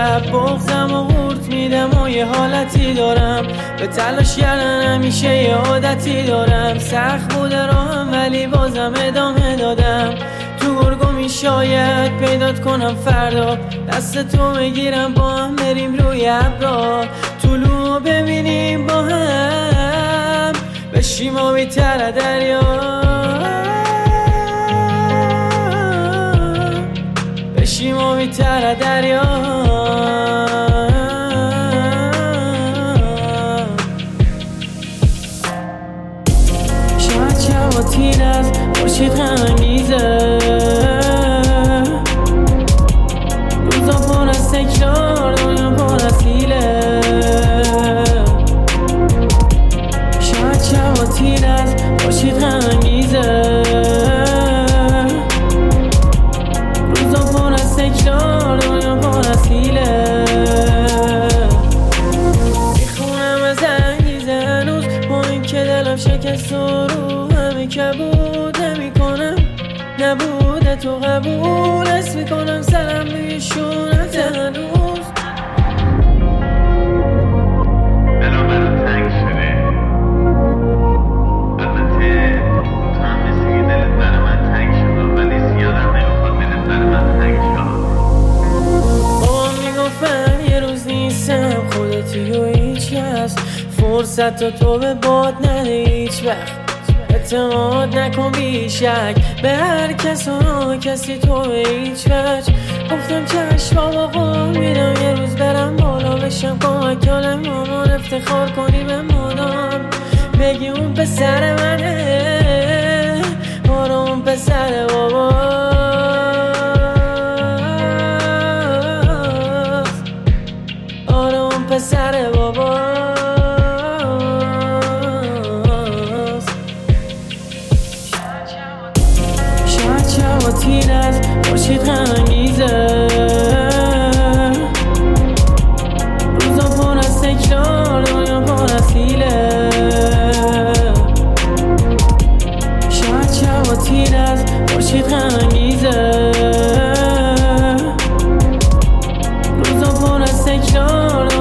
شب بغزم و قورت میدم و یه حالتی دارم به تلاش کردن همیشه یه عادتی دارم. سخت بوده راهم ولی بازم ادامه دادم. تو گرگمی شاید پیدات کنم فردا، دست تو بگیرم با هم بریم روی ابرا، طلوع ببینیم با هم، بشیم آبی‌تر دریا، بشیم آبی‌تر دریا. شاید شبا تیر از خورشید غم‌انگیزه، روزا پر از تکرار، دنیا پر از حیله. شاید شبا تیر از خورشید غم‌انگیزه، روزا پر از تکرار، دنیا پر از حیله. میخونم از انگیزه هنوز با این که دلم شکست و رو همه کبود نمیکنم، نبوده تو قبول حس میکنم سرم روی شونت هنوز. دلم برام تنگ شده، البته تو هم مثل که دلت برای من تنگ شده، ولی زیادم نمیخواد دلت برای من تنگ شد. بابام میگفتن یه روز نیستم خودتی و هیچ کس، فرصت تو به باد نده هیچ وقت، اعتماد نکن بیشک به هر کس و کسی تو به هیچ وجه. گفتم چشم بابا قول میدم یه روز برم بالا بشم کمک کنم مامان، افتخار کنی به مادام، بگی اون پسر منه، آره اون پسر باباست، آره اون پسر باباست. شبا تیر از خورشید غم‌انگیزه، روزا پر از تکرار، دنیا پر از حیله. شاید شبا تیر از خورشید غم‌انگیزه، روزا پر از تکرار،